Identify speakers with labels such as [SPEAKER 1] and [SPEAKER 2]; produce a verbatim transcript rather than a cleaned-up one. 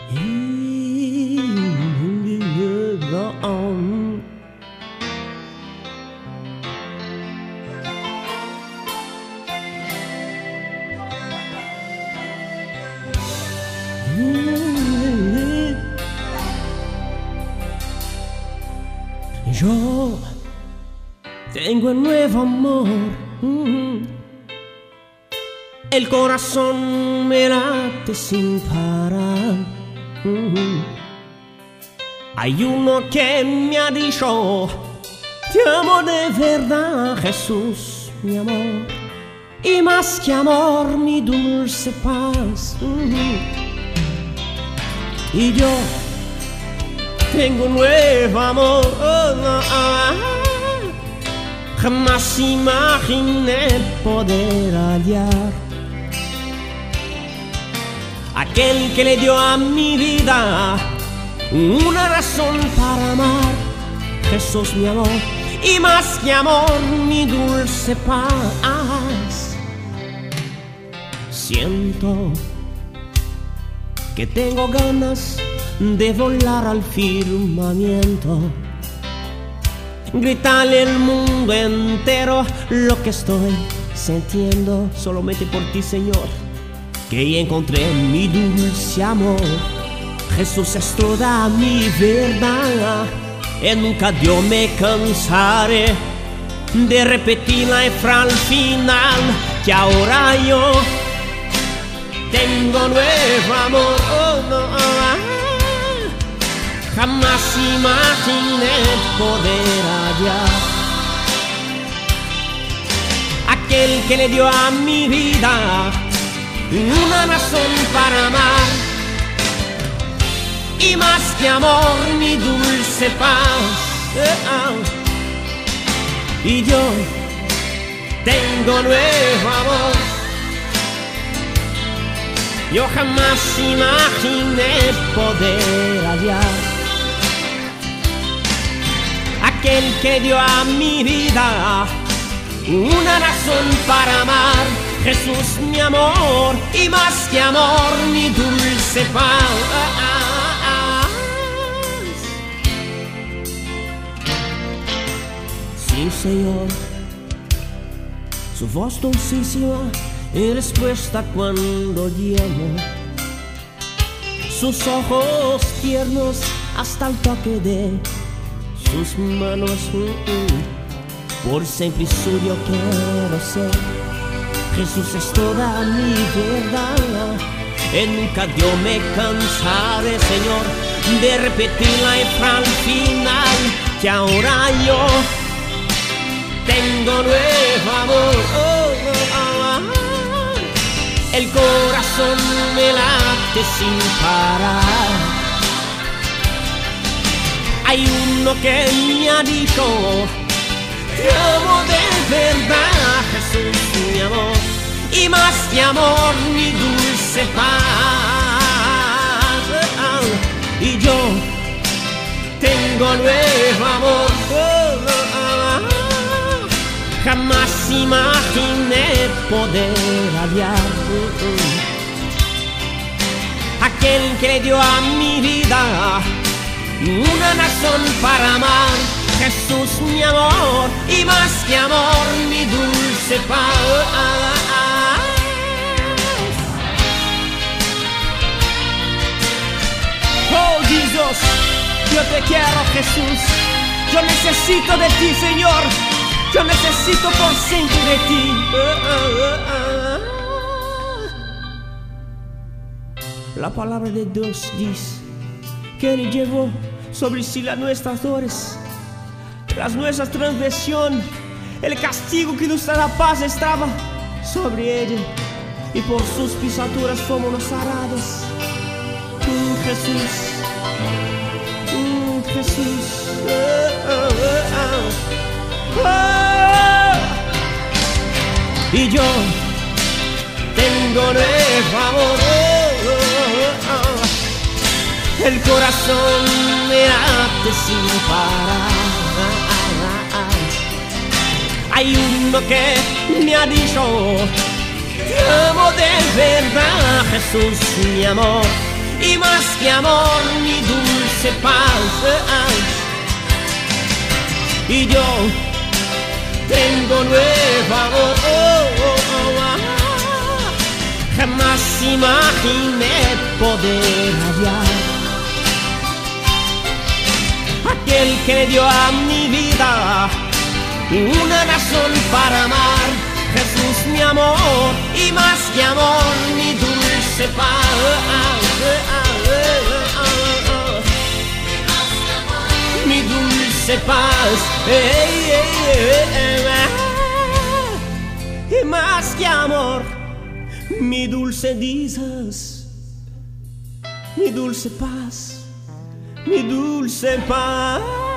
[SPEAKER 1] Yo tengo un nuevo amor, el corazón me late sin parar. Hay uno que me ha dicho: te amo de verdad, Jesús, mi amor, y más que amor, mi dulce paz. Y yo tengo un nuevo amor, oh, no, ah, jamás imaginé poder hallar aquel que le dio a mi vida una razón para amar. Jesús, mi amor, y más que amor, mi dulce paz. Siento que tengo ganas de volar al firmamento, gritarle al mundo entero lo que estoy sintiendo solamente por ti, Señor, que encontré mi dulce amor. Jesús es toda mi verdad, y nunca yo me cansaré de repetirla hasta el final, que ahora yo tengo nuevo amor. Oh, no, ah, jamás imaginé poder hallar aquel que le dio a mi vida una razón para amar, y más que amor, mi dulce paz. Y yo tengo nuevo amor. Yo jamás imaginé poder hallar aquel que dio a mi vida una razón para amar. Jesús, mi amor, y más que amor, mi dulce paz. Sí, Señor, su voz dulcísima en respuesta cuando llamo, sus ojos tiernos hasta el toque de sus manos. Por siempre suyo quiero ser. Jesús es toda mi verdad, y nunca yo me cansaré, Señor, de repetirla hasta el final, que ahora yo tengo nuevo amor. Oh, oh, oh, oh. El corazón me late sin parar. Hay uno que me ha dicho: te amo de verdad, Jesús, mi amor, y más que amor, mi dulce paz. Y yo tengo nuevo amor. Oh, oh, oh. Jamás imaginé poder hallar aquel que le dio a mi vida una razón para amar. Jesús, mi amor, y más que amor, mi dulce paz. Oh, Dios, yo te quiero, Jesús. Yo necesito de ti, Señor. Yo necesito por siempre de ti. La palabra de Dios dice que Él llevó sobre sí las nuestras dores, las nuestras transgresiones. El castigo que nos da la paz estaba sobre ella, y por sus pisaduras fuimos sanados. Mm, Jesús, mm, Jesús. Oh, oh, oh, oh. Y yo tengo nuevo amor. Oh, oh, oh. El corazón me late sin parar. Hay uno que me ha dicho: te amo de verdad, Jesús, mi amor, y más que amor, mi dulce paz. Y yo tengo nueva voz. Oh, oh, oh, ah. Jamás imaginé poder hallar aquel que dio a mi vida una razón para amar. Jesús, mi amor, y más que amor, mi dulce paz. Mi dulce paz. Hey, hey, hey, hey. Y más que amor, mi dulce Jesus, mi dulce paz, mi dulce paz.